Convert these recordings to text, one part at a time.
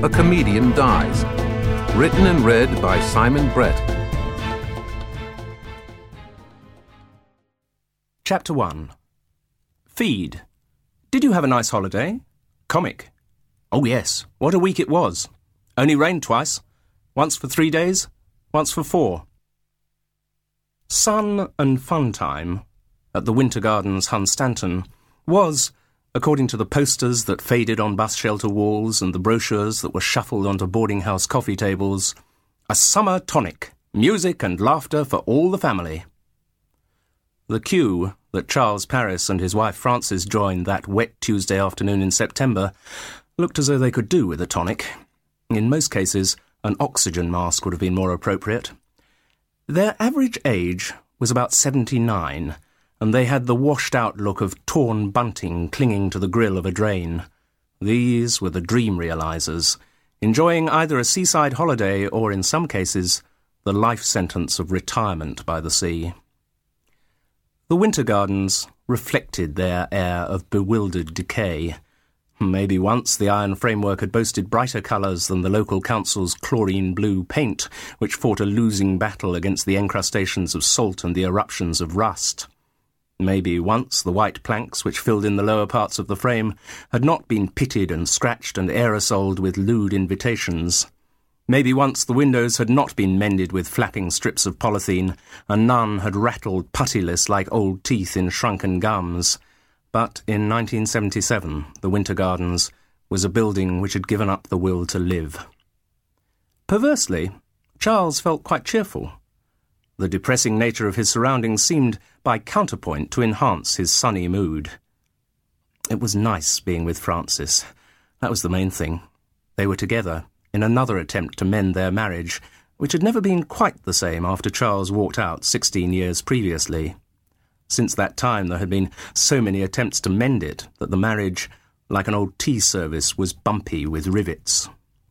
A Comedian Dies. Written and read by Simon Brett. Chapter 1. Feed. Did you have a nice holiday? Comic. Oh yes, what a week it was. Only rained twice. Once for 3 days, once for 4. Sun and fun time at the Winter Gardens, Hunstanton, was, according to the posters that faded on bus shelter walls and the brochures that were shuffled onto boarding house coffee tables, a summer tonic, music and laughter for all the family. The queue that Charles Paris and his wife Frances joined that wet Tuesday afternoon in September looked as though they could do with a tonic. In most cases, an oxygen mask would have been more appropriate. Their average age was about 79, and they had the washed-out look of torn bunting clinging to the grill of a drain. These were the dream realisers, enjoying either a seaside holiday or, in some cases, the life sentence of retirement by the sea. The Winter Gardens reflected their air of bewildered decay. Maybe once the iron framework had boasted brighter colours than the local council's chlorine blue paint, which fought a losing battle against the encrustations of salt and the eruptions of rust. Maybe once the white planks which filled in the lower parts of the frame had not been pitted and scratched and aerosoled with lewd invitations. Maybe once the windows had not been mended with flapping strips of polythene, and none had rattled puttyless like old teeth in shrunken gums. But in 1977, the Winter Gardens was a building which had given up the will to live. Perversely, Charles felt quite cheerful. The depressing nature of his surroundings seemed, by counterpoint, to enhance his sunny mood. It was nice being with Frances. That was the main thing. They were together in another attempt to mend their marriage, which had never been quite the same after Charles walked out 16 years previously. Since that time there had been so many attempts to mend it that the marriage, like an old tea service, was bumpy with rivets.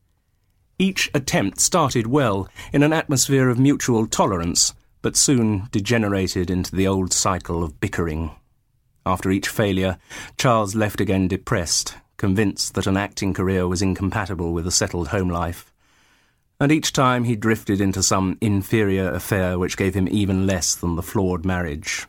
Each attempt started well, in an atmosphere of mutual tolerance, but soon degenerated into the old cycle of bickering. After each failure, Charles left again depressed, convinced that an acting career was incompatible with a settled home life. And each time he drifted into some inferior affair which gave him even less than the flawed marriage.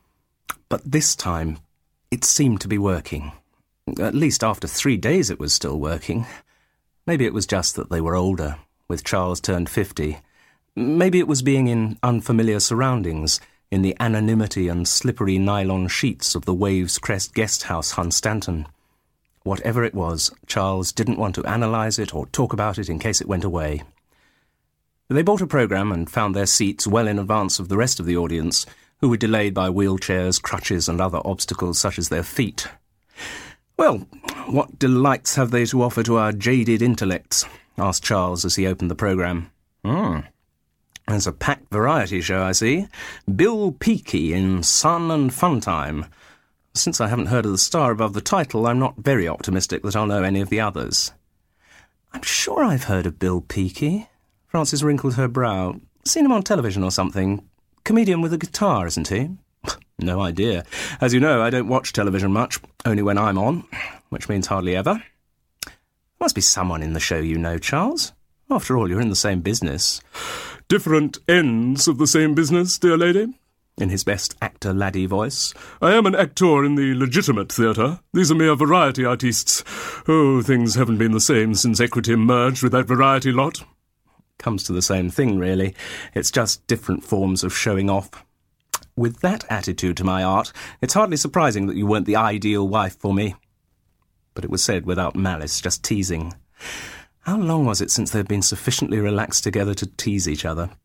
But this time, it seemed to be working. At least after 3 days it was still working. Maybe it was just that they were older, with Charles turned 50. Maybe it was being in unfamiliar surroundings, in the anonymity and slippery nylon sheets of the Waves Crest guest house, Hunstanton. Whatever it was, Charles didn't want to analyse it or talk about it in case it went away. They bought a programme and found their seats well in advance of the rest of the audience, who were delayed by wheelchairs, crutches and other obstacles such as their feet. "Well, what delights have they to offer to our jaded intellects?" asked Charles as he opened the programme. There's a packed variety show, I see. Bill Peakey in Sun and Fun Time. Since I haven't heard of the star above the title, I'm not very optimistic that I'll know any of the others." "I'm sure I've heard of Bill Peakey." Frances wrinkled her brow. "Seen him on television or something. Comedian with a guitar, isn't he?" "No idea. As you know, I don't watch television much, only when I'm on, which means hardly ever." "Must be someone in the show you know, Charles. After all, you're in the same business." "Different ends of the same business, dear lady," in his best actor-laddie voice. "I am an actor in the legitimate theatre. These are mere variety artistes. Oh, things haven't been the same since Equity merged with that variety lot." Comes to the same thing, really. It's just different forms of showing off. With that attitude to my art, it's hardly surprising that you weren't the ideal wife for me. But it was said without malice, just teasing. How long was it since they'd been sufficiently relaxed together to tease each other?